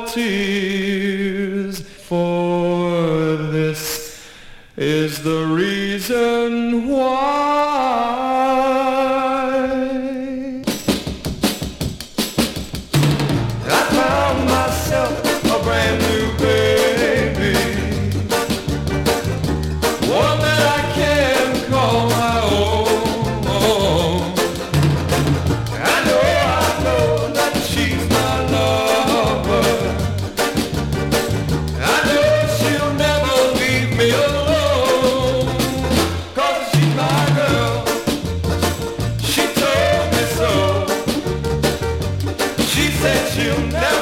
tears, for this is the reason why. I found myself a brand new baby, one that I can call my own. I know that she's my lover. I know she'll never leave me alone, 'cause she's my girl. She told me so. She said she'll never